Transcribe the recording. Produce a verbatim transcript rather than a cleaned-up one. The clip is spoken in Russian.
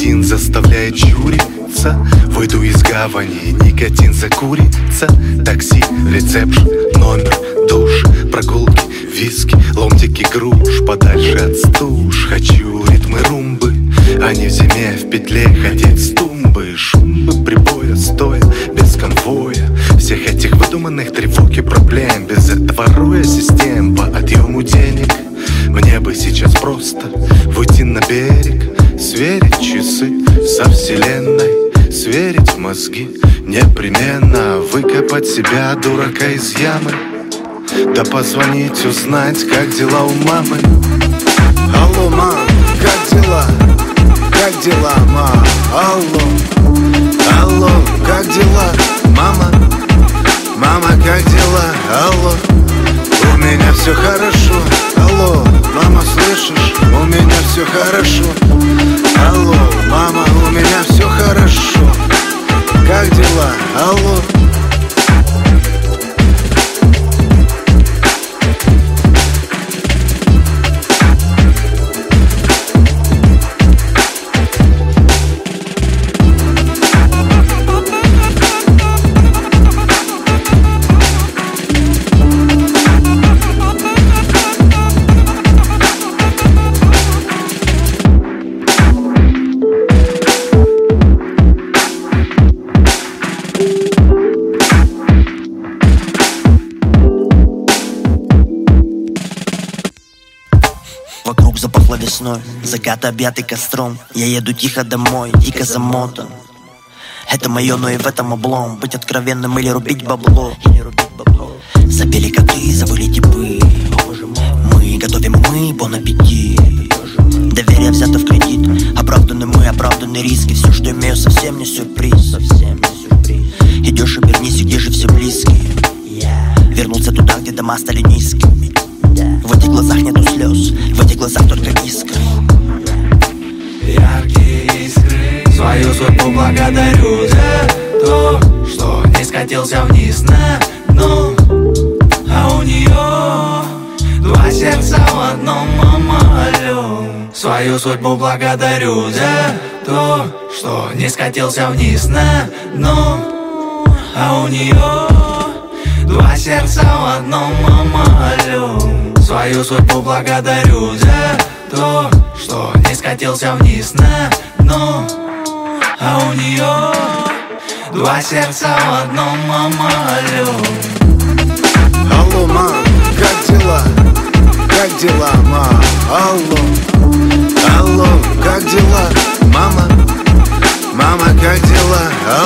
Никотин заставляет чуриться. Выйду из гавани, никотин закурится. Такси, ресепшн, номер, душ, прогулки, виски, ломтики груш. Подальше от стуж, хочу ритмы румбы, а не в зиме в петле ходить с тумбы. Шумбы прибоя стоя, без конвоя всех этих выдуманных тревог и проблем. Без этого роя систем по отъему денег мне бы сейчас просто выйти на берег, сверить часы со вселенной, сверить мозги, непременно выкопать себя, дурака, из ямы. Да позвонить, узнать, как дела у мамы. Алло, мам, как дела? Как дела, мам? Алло, алло, как дела? Мама, мама, как дела? Алло, у меня все хорошо. Алло, мама, слышишь? У меня все хорошо. Алло, мама, у меня все хорошо. Как дела? Алло. Вокруг запахло весной, закат объятый костром. Я еду тихо домой, дико замотан. Это мое, но и в этом облом. Быть откровенным или рубить бабло. Запели коты, завыли типы. Мы готовим мы, бон аппетит. Доверие взято в кредит. Оправданы мы, оправданы риски. Все, что имею, совсем не сюрприз. Идешь, обернись, где же все близкие. Вернулся туда, где дома стали низкими. В этих глазах нету слез, в этих глазах только искры. Яркие искры. Свою судьбу благодарю за то, что не скатился вниз на дно. А у нее два сердца в одном, мама, алло. Свою судьбу благодарю за то, что не скатился вниз на дно. А у нее два сердца в одном, мама, алло. Свою судьбу благодарю за то, что не скатился вниз на дно. А у нее два сердца в одном, мама, алло. Алло, мам, как дела? Как дела, мам? Алло, алло, как дела? Мама, мама, как дела?